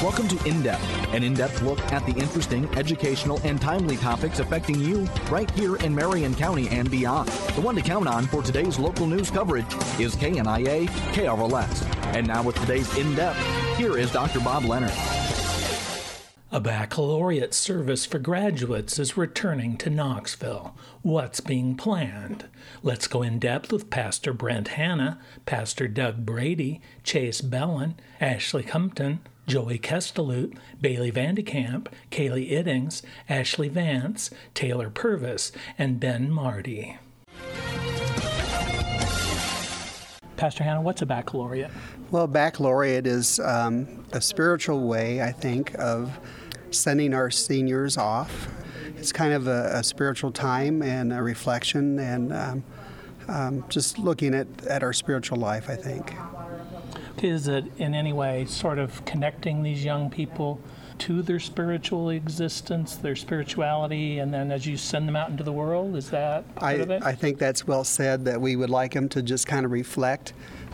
Welcome to In Depth, an in-depth look at the interesting, educational, and timely topics affecting you right here in Marion County and beyond. The one to count on for today's local news coverage is KNIA KRLS. And now with today's In Depth, here is Dr. Bob Leonard. A baccalaureate service for graduates is returning to Knoxville. What's being planned? Let's go in depth with Pastor Brent Hanna, Pastor Doug Brady, Chase Bellin, Ashley Compton, Joey Kestelut, Bailey Vandekamp, Kaylee Iddings, Ashley Vance, Taylor Purvis, and Ben Marty. Pastor Hanna, what's a baccalaureate? Well, baccalaureate is a spiritual way, I think, of sending our seniors off. It's kind of a spiritual time and a reflection and just looking at our spiritual life, I think. Is it in any way sort of connecting these young people to their spiritual existence, their spirituality, and then as you send them out into the world, is that part of it? I think that's well said, that we would like them to just kind of reflect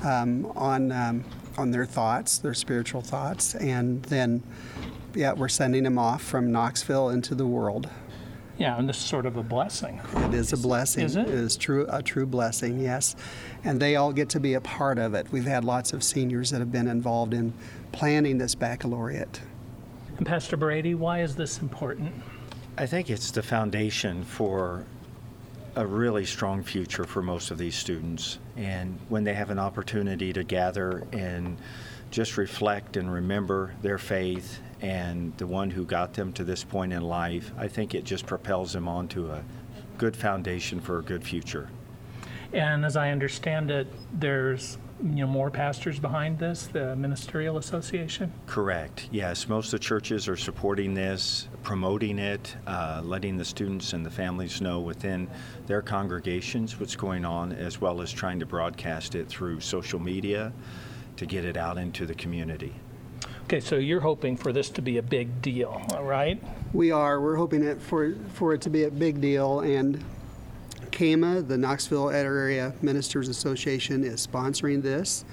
on their thoughts, their spiritual thoughts, and then, we're sending them off from Knoxville into the world. Yeah, and this is sort of a blessing. It is a blessing. Is it? It is a true blessing, yes. And they all get to be a part of it. We've had lots of seniors that have been involved in planning this baccalaureate. And Pastor Brady, why is this important? I think it's the foundation for a really strong future for most of these students. And when they have an opportunity to gather and just reflect and remember their faith and the one who got them to this point in life, I think it just propels them onto a good foundation for a good future. And as I understand it, there's more pastors behind this, the Ministerial Association? Correct. Yes, most of the churches are supporting this, promoting it, letting the students and the families know within their congregations what's going on, as well as trying to broadcast it through social media to get it out into the community. Okay, so you're hoping for this to be a big deal, all right? We are. We're hoping for it to be a big deal, and KAMA, the Knoxville Area Ministers Association, is sponsoring this,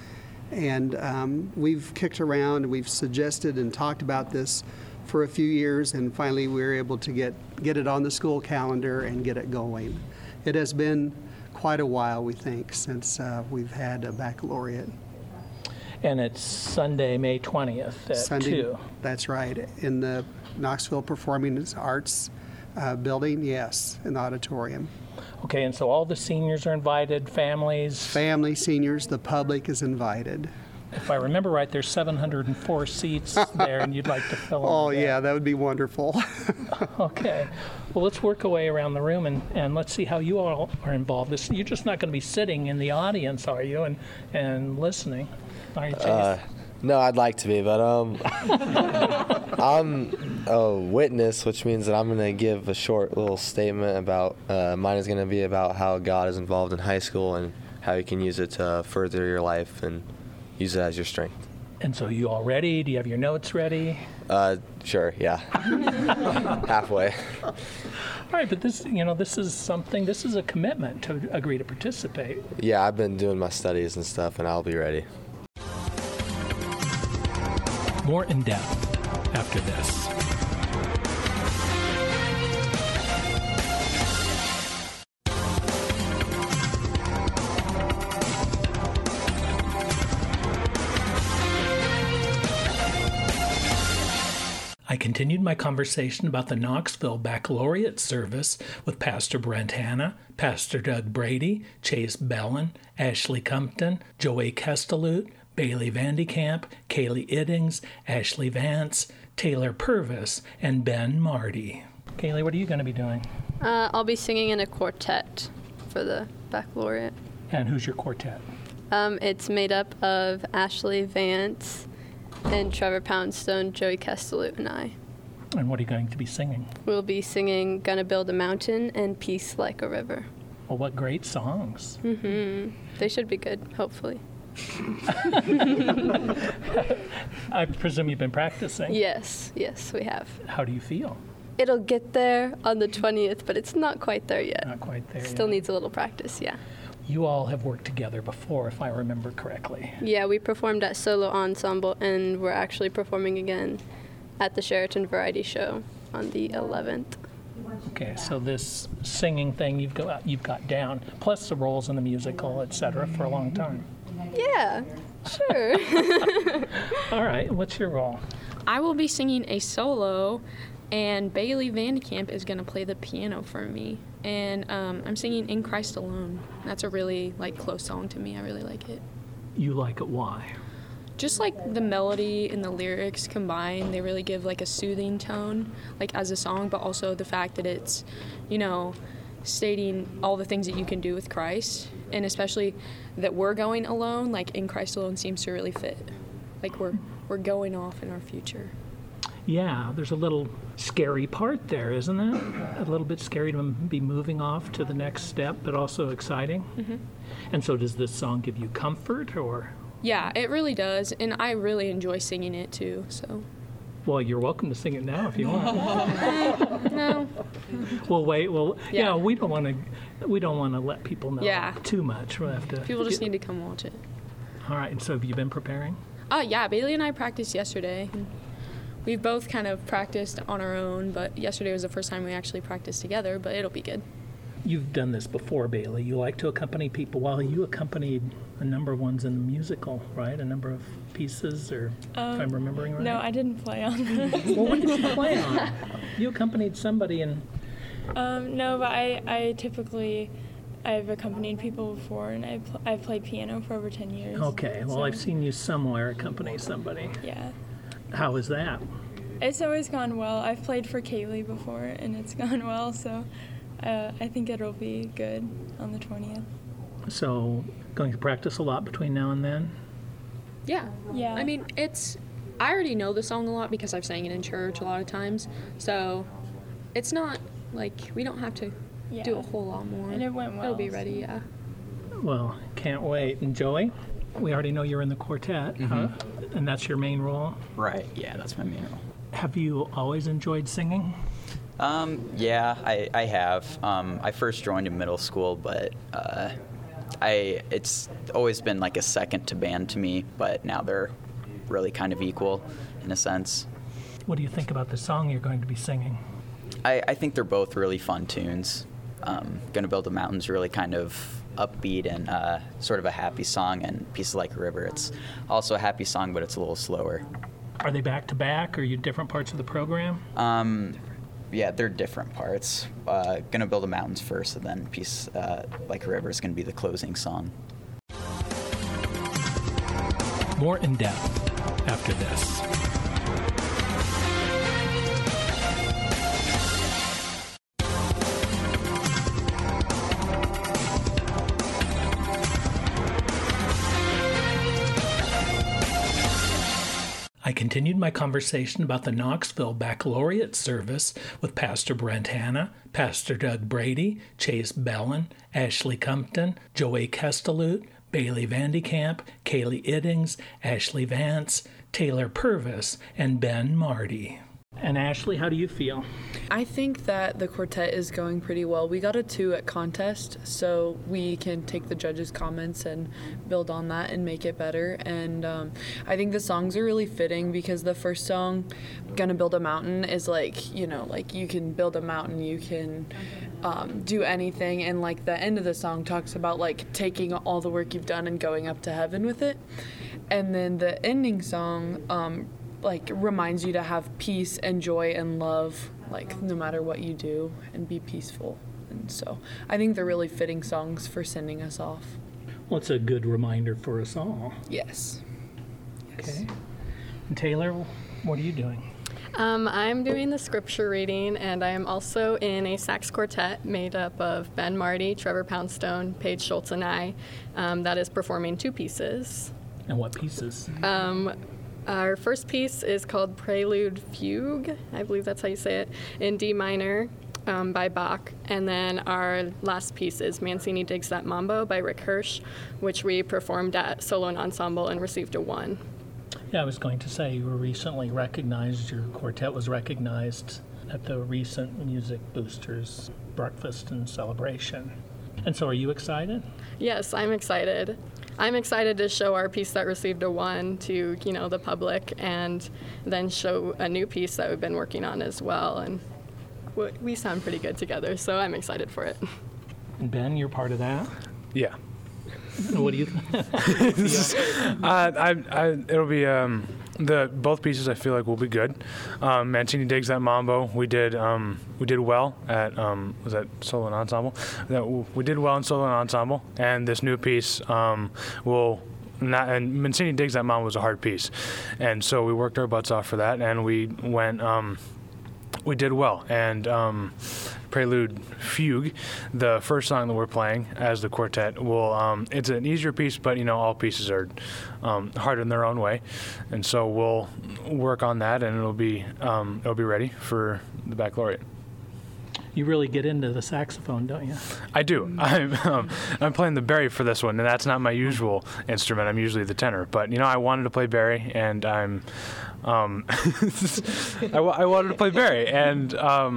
and we've kicked around, we've suggested and talked about this for a few years, and finally we were able to get it on the school calendar and get it going. It has been quite a while, we think, since we've had a baccalaureate. And it's Sunday, May 20th at 2. That's right, in the Knoxville Performing Arts building, yes, in the auditorium. Okay, and so all the seniors are invited, families? Family, seniors, the public is invited. If I remember right, there's 704 seats there, and you'd like to fill them. Oh, yeah, that would be wonderful. Okay. Well, let's work our way around the room, and let's see how you all are involved. You're just not going to be sitting in the audience, are you, and listening? Are you, Chase? No, I'd like to be, but I'm a witness, which means that I'm going to give a short little statement about, mine is going to be about how God is involved in high school and how you can use it to further your life and use it as your strength. And so you all ready? Do you have your notes ready? Sure, yeah. Halfway. All right, but this is a commitment to agree to participate. Yeah, I've been doing my studies and stuff, and I'll be ready. More in depth after this. I continued my conversation about the Knoxville Baccalaureate service with Pastor Brent Hanna, Pastor Doug Brady, Chase Bellin, Ashley Compton, Joey Kestelut, Bailey Vandekamp, Kaylee Iddings, Ashley Vance, Taylor Purvis, and Ben Marty. Kaylee, what are you going to be doing? I'll be singing in a quartet for the baccalaureate. And who's your quartet? It's made up of Ashley Vance and Trevor Poundstone, Joey Kestelut, and I. And what are you going to be singing? We'll be singing Gonna Build a Mountain and Peace Like a River. Well, what great songs. Mm-hmm. They should be good, hopefully. I presume you've been practicing. Yes, we have. How do you feel? It'll get there on the 20th, but it's not quite there yet. Not quite there Still yet. needs a little practice, yeah. You all have worked together before, if I remember correctly. Yeah, we performed at Solo Ensemble, and we're actually performing again at the Sheraton Variety Show on the 11th. Okay, so this singing thing you've got down, plus the roles in the musical, etc., for a long time. Yeah, sure. All right, what's your role? I will be singing a solo, and Bailey Vandekamp is going to play the piano for me. And I'm singing In Christ Alone. That's a really close song to me. I really like it. You like it, why? Just the melody and the lyrics combined, they really give a soothing tone as a song, but also the fact that it's, stating all the things that you can do with Christ, and especially that we're going alone, In Christ Alone seems to really fit. We're going off in our future. Yeah, there's a little scary part there, isn't there? A little bit scary to be moving off to the next step, but also exciting. Mm-hmm. And so does this song give you comfort, or? Yeah, it really does, and I really enjoy singing it too, so. Well, you're welcome to sing it now if you want. No. Well, wait. Well, yeah, we don't want to let people know too much. We'll have to. People just need to come watch it. All right. And so, have you been preparing? Yeah. Bailey and I practiced yesterday. We've both kind of practiced on our own, but yesterday was the first time we actually practiced together. But it'll be good. You've done this before, Bailey. You like to accompany people. Well, you accompanied a number of ones in the musical, right? A number of pieces, or if I'm remembering right? No, I didn't play on it. Well, what did you play on? You accompanied somebody in... No, but I've accompanied people before, and I've played piano for over 10 years. Okay, well, I've seen you somewhere accompany somebody. Yeah. How is that? It's always gone well. I've played for Kaylee before, and it's gone well, so... I think it'll be good on the 20th. So, going to practice a lot between now and then? Yeah. Yeah. I mean, I already know the song a lot because I've sang it in church a lot of times. So, it's not we don't have to do a whole lot more. And it went well. It'll be ready, yeah. Well, can't wait. And Joey, we already know you're in the quartet, huh? And that's your main role? Right, yeah, that's my main role. Have you always enjoyed singing? Yeah, I have. I first joined in middle school, but it's always been a second to band to me, but now they're really kind of equal in a sense. What do you think about the song you're going to be singing? I think they're both really fun tunes. Gonna Build a Mountain's really kind of upbeat and sort of a happy song, and Pieces Like a River, it's also a happy song, but it's a little slower. Are they back to back, or are you different parts of the program? Yeah, they're different parts. Gonna Build a Mountain's first, and then Peace Like a River is gonna be the closing song. More in depth after this. I continued my conversation about the Knoxville Baccalaureate service with Pastor Brent Hanna, Pastor Doug Brady, Chase Bellin, Ashley Compton, Joey Kestelut, Bailey Vandekamp, Kaylee Iddings, Ashley Vance, Taylor Purvis, and Ben Marty. And Ashley, how do you feel? I think that the quartet is going pretty well. We got a 2 at contest, so we can take the judges' comments and build on that and make it better. And I think the songs are really fitting because the first song, Gonna Build a Mountain, is you can build a mountain, you can do anything. And the end of the song talks about taking all the work you've done and going up to heaven with it. And then the ending song, reminds you to have peace and joy and love, no matter what you do, and be peaceful. And so I think they're really fitting songs for sending us off. Well, it's a good reminder for us all. Yes. Okay. And Taylor, what are you doing? I'm doing the scripture reading, and I am also in a sax quartet made up of Ben Marty, Trevor Poundstone, Paige Schultz, and I, that is performing 2 pieces. And what pieces? Our first piece is called Prelude Fugue, I believe that's how you say it, in D minor by Bach. And then our last piece is Mancini Digs That Mambo by Rick Hirsch, which we performed at Solo Ensemble and received a 1. Yeah, I was going to say you were recently recognized, your quartet was recognized at the recent Music Boosters breakfast and celebration. And so are you excited? Yes, I'm excited. I'm excited to show our piece that received a 1 to, the public, and then show a new piece that we've been working on as well. And we sound pretty good together, so I'm excited for it. And Ben, you're part of that? Yeah. What do you think? It'll be both pieces. I feel like will be good. Mancini Digs That Mambo. We did well at was that solo and ensemble? We did well in solo and ensemble, and this new piece will. And Mancini Digs That Mambo was a hard piece, and so we worked our butts off for that, and we went. We did well, and Prelude Fugue, the first song that we're playing as the quartet, will it's an easier piece, but all pieces are hard in their own way, and so we'll work on that, and it'll be ready for the baccalaureate. You really get into the saxophone, don't you? I do. I'm playing the bari for this one, and that's not my usual instrument. I'm usually the tenor, but I wanted to play bari, and I wanted to play bari, and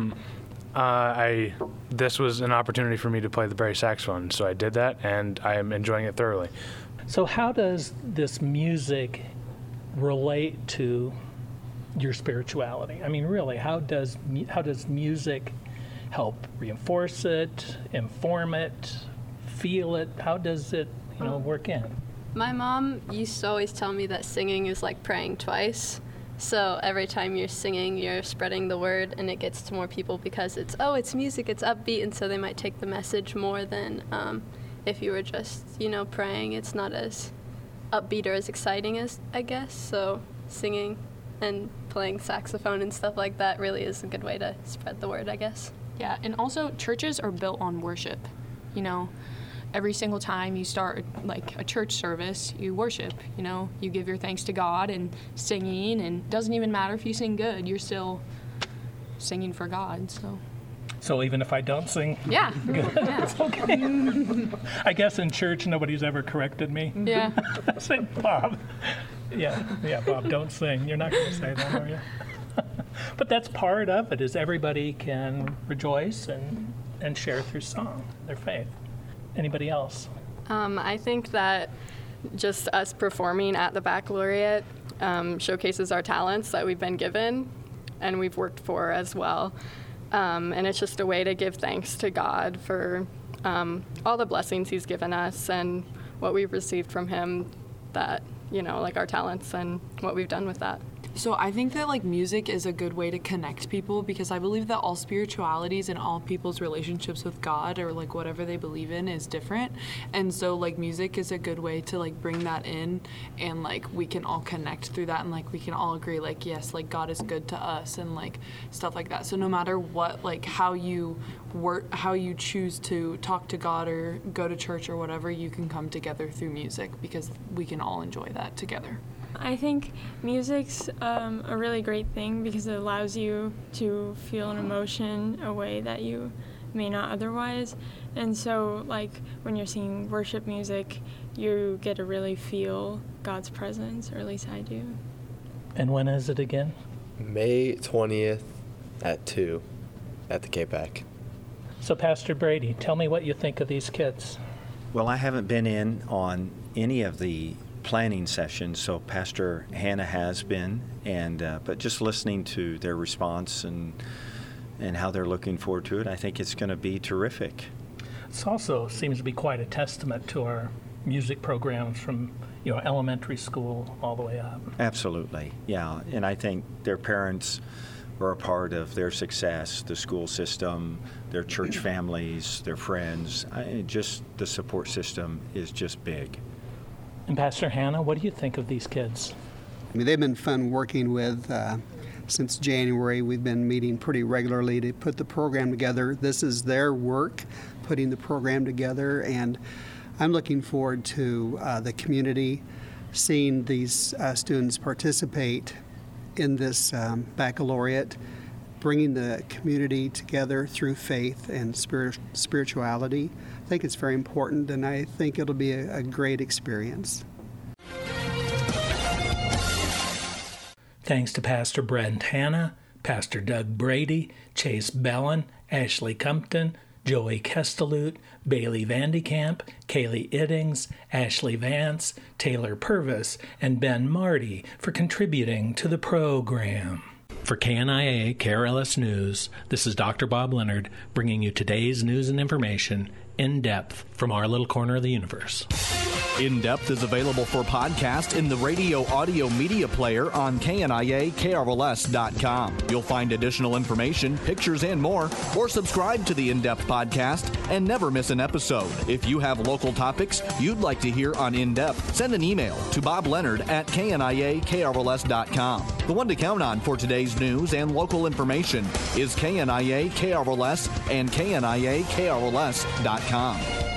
this was an opportunity for me to play the bari saxophone, so I did that, and I am enjoying it thoroughly. So how does this music relate to your spirituality? I mean, really, how does music help reinforce it, inform it, feel it? How does it, work in? My mom used to always tell me that singing is like praying twice. So every time you're singing, you're spreading the word, and it gets to more people because it's music, it's upbeat, and so they might take the message more than if you were just, praying. It's not as upbeat or as exciting as, I guess. So singing and playing saxophone and stuff like that really is a good way to spread the word, I guess. Yeah, and also churches are built on worship. Every single time you start like a church service, you worship. You give your thanks to God and singing, and it doesn't even matter if you sing good, you're still singing for God. So even if I don't sing, yeah, it's okay. I guess in church nobody's ever corrected me. Yeah. Say, Bob. Yeah, Bob, don't sing. You're not going to say that, are you? But that's part of it, is everybody can rejoice and share through song, their faith. Anybody else? I think that just us performing at the baccalaureate showcases our talents that we've been given and we've worked for as well. And it's just a way to give thanks to God for all the blessings he's given us and what we've received from him, that, like our talents and what we've done with that. So I think that music is a good way to connect people, because I believe that all spiritualities and all people's relationships with God or whatever they believe in is different. And so music is a good way to bring that in, and we can all connect through that, and we can all agree yes, God is good to us, and stuff like that. So no matter what, how you choose to talk to God or go to church or whatever, you can come together through music, because we can all enjoy that together. I think music's a really great thing because it allows you to feel an emotion a way that you may not otherwise. And so, when you're singing worship music, you get to really feel God's presence, or at least I do. And when is it again? May 20th at 2 at the K-PAC. So, Pastor Brady, tell me what you think of these kids. Well, I haven't been in on any of the planning sessions, so Pastor Hannah has been, and but just listening to their response and how they're looking forward to it, I think it's going to be terrific. It also seems to be quite a testament to our music programs from elementary school all the way up. Absolutely, yeah, and I think their parents are a part of their success, the school system, their church families, their friends. Just the support system is just big. And Pastor Hannah, what do you think of these kids? They've been fun working with. Since January, we've been meeting pretty regularly to put the program together. This is their work, putting the program together, and I'm looking forward to the community seeing these students participate in this baccalaureate, bringing the community together through faith and spirituality. I think it's very important, and I think it'll be a great experience. Thanks to Pastor Brent Hannah, Pastor Doug Brady, Chase Bellin, Ashley Compton, Joey Kestelut, Bailey Vandekamp, Kaylee Iddings, Ashley Vance, Taylor Purvis, and Ben Marty for contributing to the program. For KNIA KRLS News, this is Dr. Bob Leonard bringing you today's news and information in depth from our little corner of the universe. In Depth is available for podcast in the radio audio media player on KNIA-KRLS.com. You'll find additional information, pictures, and more, or subscribe to the In Depth podcast and never miss an episode. If you have local topics you'd like to hear on In Depth, send an email to bobleonard@KNIA-KRLS.com. The one to count on for today's news and local information is KNIA-KRLS and KNIA-KRLS.com.